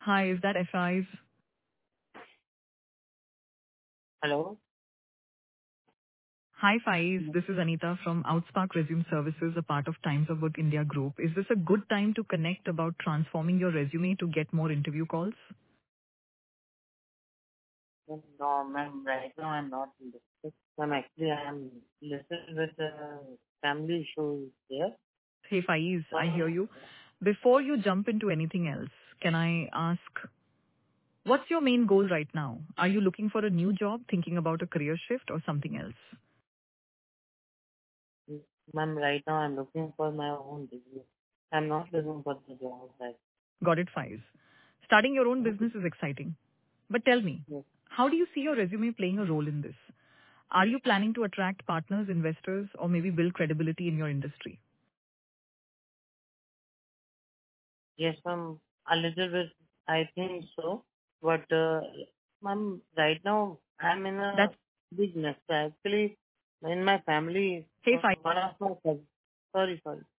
Hi, is that F5? Hello? Hi, Faiz. This is Anita from Outspark Resume Services, a part of Times of Work India Group. Is this a good time to connect about transforming your resume to get more interview calls? No, ma'am, right now I'm not interested. Ma'am, actually I'm little with family issues there. Hey, Faiz, I hear So, you. Before you jump into anything else, can I ask, what's your main goal right now? Are you looking for a new job, thinking about a career shift, or something else? ma'am, right now I'm looking for my own business. I'm not looking for the job. Right? Got it, Faiz. Starting your own business is exciting. But tell me, Yes. how do you see your resume playing a role in this? Are you planning to attract partners, investors, or maybe build credibility in your industry? Yes, ma'am, a little bit, I think so. But, ma'am, right now I'm in a That's business. Actually, in my family, hey, Faiz. one of my cousins, sorry.